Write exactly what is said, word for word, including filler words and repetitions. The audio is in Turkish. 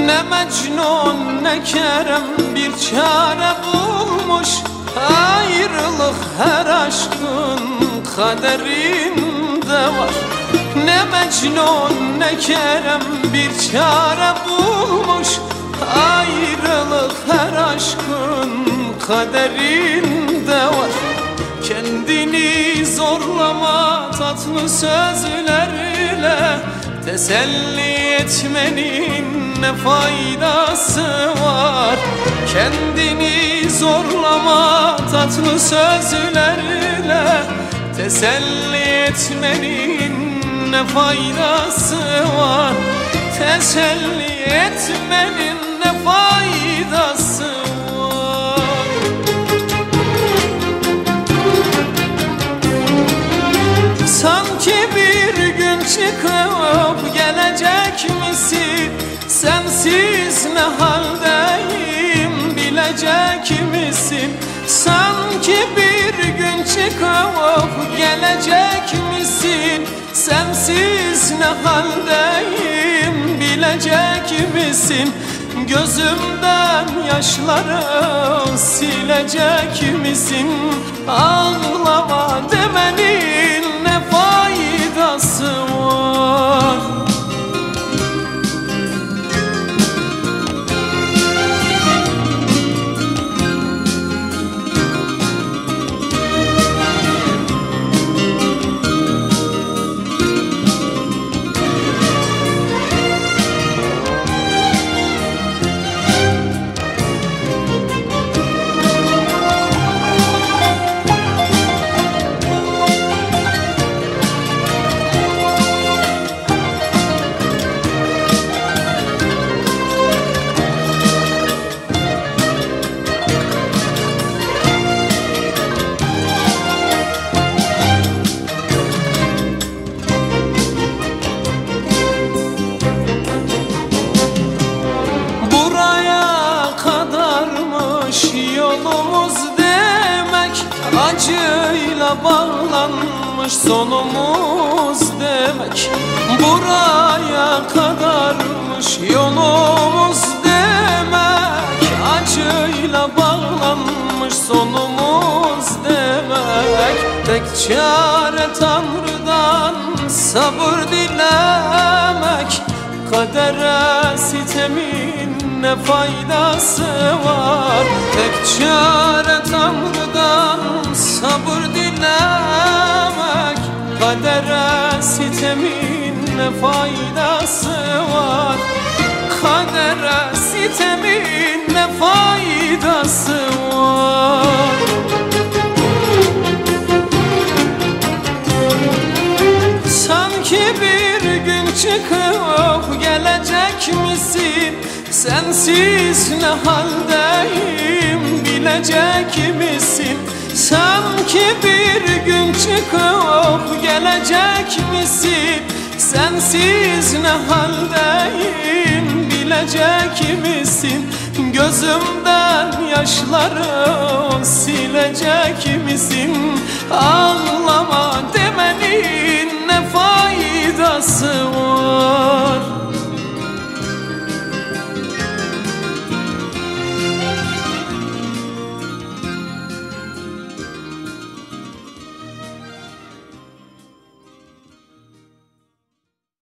Ne Mecnun ne Kerem bir çare bulmuş. Ayrılık her aşkın kaderinde var. Ne Mecnun ne Kerem bir çare bulmuş. Ayrılık her aşkın kaderinde var. Kendini zorlama tatlı sözlerle, teselli etmenin ne faydası var? Kendini zorlama tatlı sözlerle, teselli etmenin ne faydası var? Teselli etmenin ne faydası var? Sanki bir gün çıkıp gelecek misin? Sensiz ne haldeyim bilecek misin? Sanki bir gün çıkıp gelecek misin? Sensiz ne haldeyim bilecek misin? Gözümden yaşları silecek misin? Ağlama demenin ne faydası var? Yolumuz demek, acıyla bağlanmış sonumuz demek. Buraya kadarmış yolumuz demek, acıyla bağlanmış sonumuz demek. Tek çare Tanrı'dan sabır dilemek, kadere sitemin ne faydası var? Tek çare Tanrı'dan sabır dilemek, kadere sitemin ne faydası var? Kadere sitemin ne faydası var? Sanki bir gün çıkıp gelecek misin? Sensiz ne haldeyim bilecek misin? Sanki bir gün çıkıp gelecek misin? Sensiz ne haldeyim bilecek misin? Gözümden yaşları silecek misin? Ağlama demenin ne faydası var?